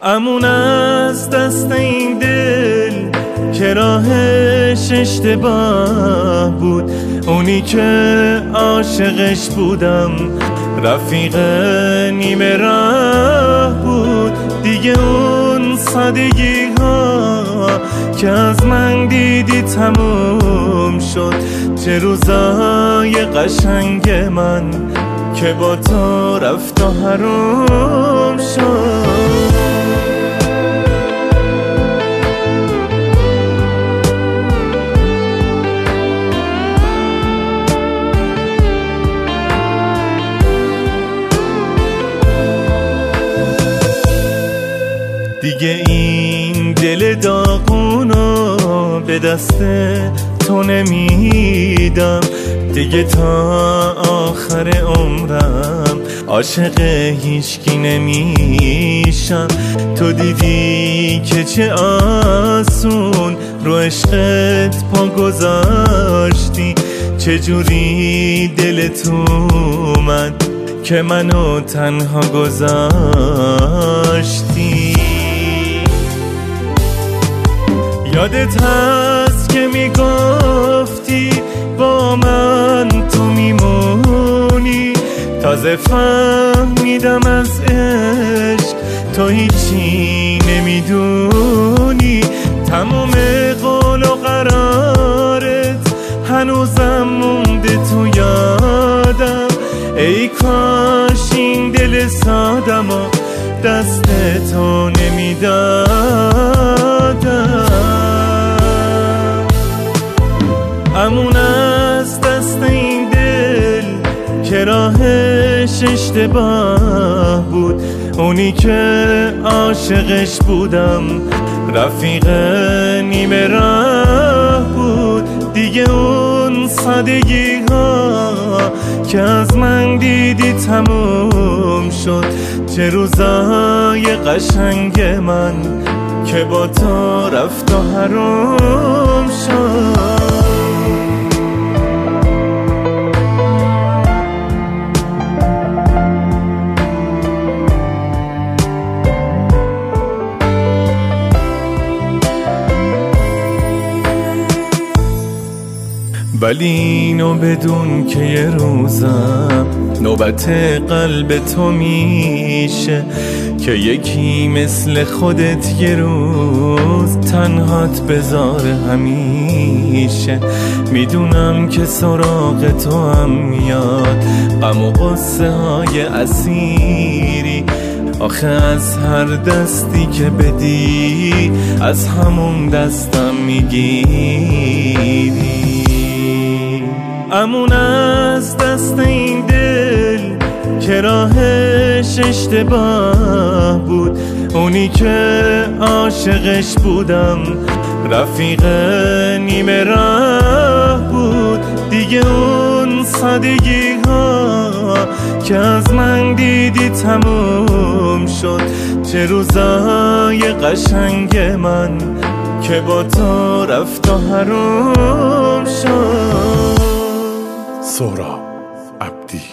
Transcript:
امون از دست این دل که راهش اشتباه بود، اونی که عاشقش بودم رفیق نیمه راه بود. دیگه اون سادگی ها که از من دیدی تموم شد. چه روزای قشنگ من که با تو رفت و حروم شد. دیگه این دل داغونو به دست تو نمیدم، دیگه تا آخر عمرم عاشق هیچکی نمیشم. تو دیدی که چه آسون رو عشقت پا گذاشتی، چجوری دلت اومد که منو تنها گذاشتی. یادت هست که میگفتی با من تو میمونی، تازه فهمیدم از عشق تو هیچی نمیدونی. تمام قول و قرارت هنوزم مونده تو یادم، ای کاش این دل سادم و دست تو نمیدادم. امون از دست این دل که راهش اشتباه بود، اونی که عاشقش بودم رفیق نیمه راه بود. دیگه اون سادگی ها که از من دیدی تموم شد. چه روزای قشنگ من که با تو رفت و حروم شد. ولی اینو بدون که یه روزم نوبت قلب تو میشه، که یکی مثل خودت یه روز تنهات بذاره همیشه. میدونم که سراغ تو هم میاد غم و غصه های اسیری، آخه از هر دستی که بدی از همون دستم میگیری. امون از دست این دل که راهش اشتباه بود، اونی که عاشقش بودم رفیق نیمه راه بود. دیگه اون سادگی ها که از من دیدی تموم شد. چه روزای قشنگ من که با تو رفت و حروم شد. سهراب عبدی.